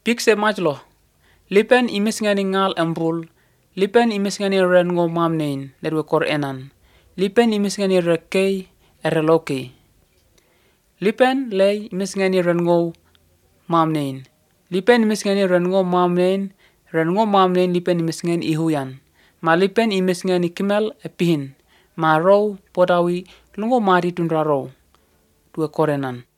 Pikse majlo. Lipen imis ngani ngal embrul. Lipen imis ngani ren ngo mamnein lerwe kor enan. Lipen imis ngani rekei ereloke. Lipen lei imis ngani ren ngo mamnein. Lipen imis ngani ren ngo mamnein. Ren ngo mamnein lipen imis ngani ihuyan. Ma lipen imis ngani kimel epihin. Ma row podawi lungo mari tundra row. Dua korenan.